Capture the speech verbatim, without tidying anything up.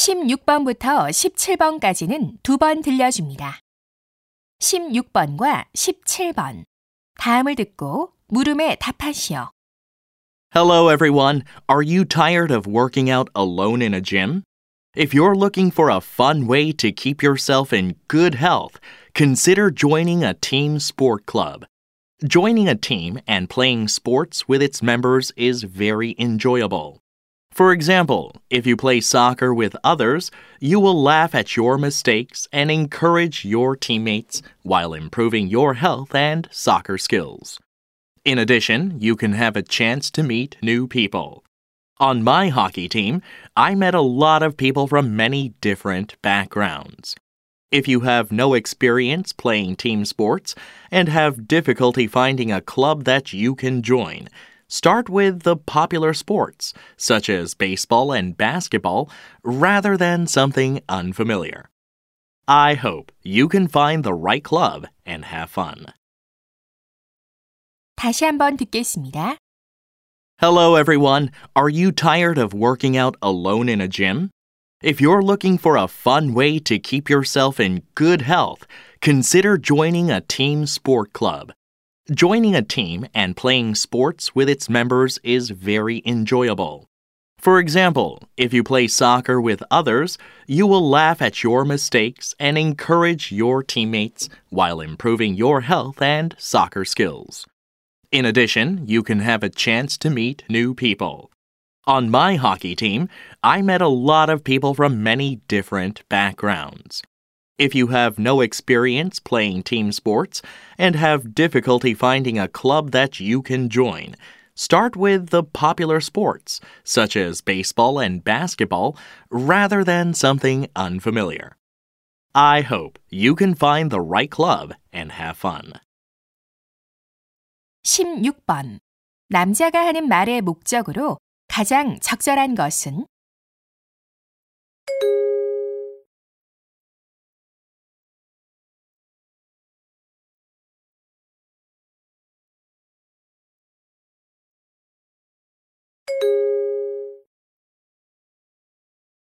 십육 번부터 십칠 번까지는 두 번 들려줍니다. 십육 번과 십칠 번. 다음을 듣고 물음에 답하시오. Hello, everyone. Are you tired of working out alone in a gym? If you're looking for a fun way to keep yourself in good health, consider joining a team sport club. Joining a team and playing sports with its members is very enjoyable. For example, if you play soccer with others, you will laugh at your mistakes and encourage your teammates while improving your health and soccer skills. In addition, you can have a chance to meet new people. On my hockey team, I met a lot of people from many different backgrounds. If you have no experience playing team sports and have difficulty finding a club that you can join, start with the popular sports, such as baseball and basketball, rather than something unfamiliar. I hope you can find the right club and have fun. 다시 한번 듣겠습니다. Hello, everyone. Are you tired of working out alone in a gym? If you're looking for a fun way to keep yourself in good health, consider joining a team sport club. Joining a team and playing sports with its members is very enjoyable. For example, if you play soccer with others, you will laugh at your mistakes and encourage your teammates while improving your health and soccer skills. In addition, you can have a chance to meet new people. On my hockey team, I met a lot of people from many different backgrounds. If you have no experience playing team sports and have difficulty finding a club that you can join, start with the popular sports, such as baseball and basketball, rather than something unfamiliar. I hope you can find the right club and have fun. 십육 번. 남자가 하는 말의 목적으로 가장 적절한 것은?